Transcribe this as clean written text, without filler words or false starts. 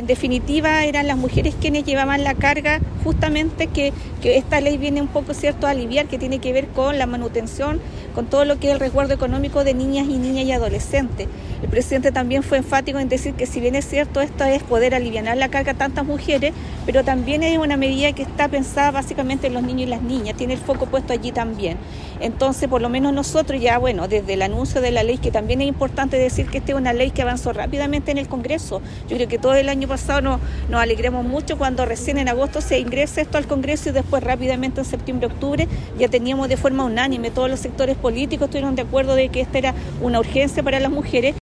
en definitiva eran las mujeres quienes llevaban la carga, justamente que esta ley viene un poco, ¿cierto?, a aliviar, que tiene que ver con la manutención, con todo lo que es el resguardo económico de niñas y adolescentes. El presidente también fue enfático en decir que si bien es cierto, esto es poder aliviar la carga a tantas mujeres, pero también es una medida que está pensada básicamente en los niños y las niñas, tiene el foco puesto allí también. Entonces, por lo menos nosotros ya, bueno, desde el anuncio de la ley, que también es importante decir que esta es una ley que avanzó rápidamente en el Congreso. Yo creo que todo el año pasado nos alegramos mucho cuando recién en agosto se ingresa esto al Congreso y después rápidamente en septiembre, octubre, ya teníamos de forma unánime, todos los sectores políticos estuvieron de acuerdo de que esta era una urgencia para las mujeres.